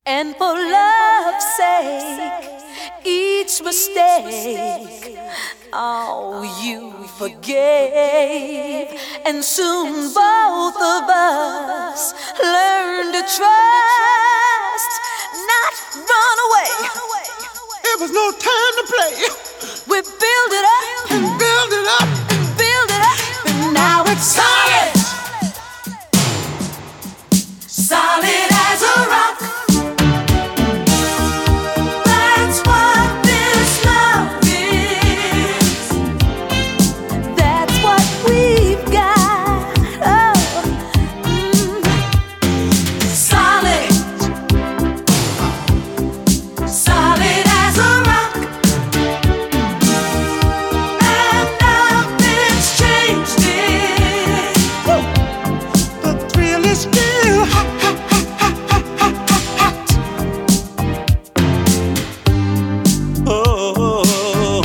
And for love's sake, each mistake, oh, you forgave. And soon both of us learned to trust, not run away. It was no time to play. We build it up and build it up and build it up, and now it's solid. Solid as a rock. That's what this love is. That's what we've got. Oh, solid. Solid as a rock. And nothing's changed it. The thrill is still hot. Oh,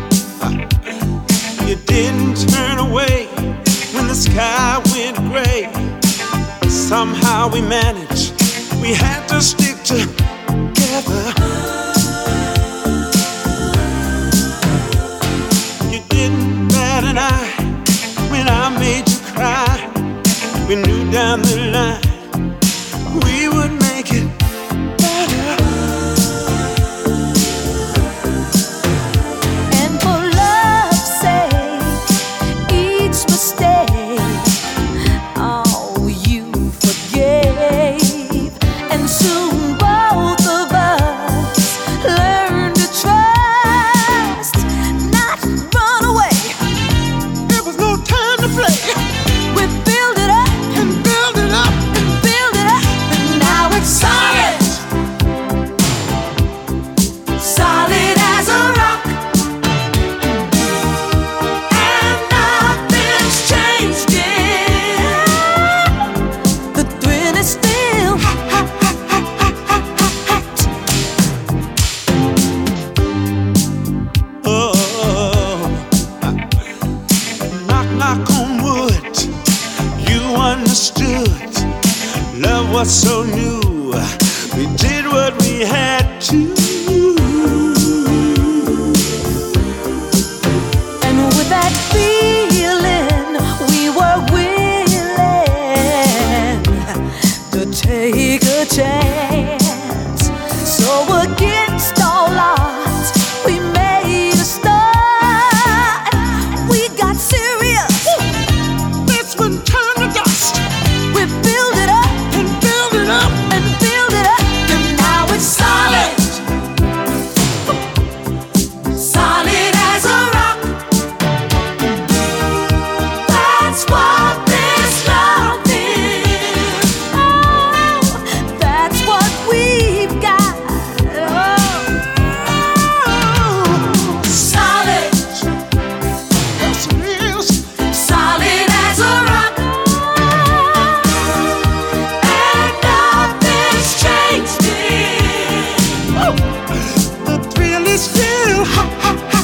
you didn't turn away when the sky went gray. Somehow we managed. We had to stick together. You didn't bat an eye when I made you cry. We knew down the line we would make it better. And for love's sake, each mistake, oh, you forgave. And soon both of us learned to trust, not run away. There was no time to play. We build it up And build it up. and build it up, and now it's solid. Solid as a rock. And nothing's changed it. The thrill is still hot. Oh, knock, knock on wood. You understood. Love was so new. We did what we had to. And with that feeling, we were willing to take a chance. So against all odds, we made a start. We got serious. This one turned to dust. We build it up And build it up. and build it up, and now it's solid. Solid as a rock. That's what this love is. Oh, that's what we've got. Oh, solid. Yes, it is. Solid as a rock. And nothing's changed it. The thrill is still hot.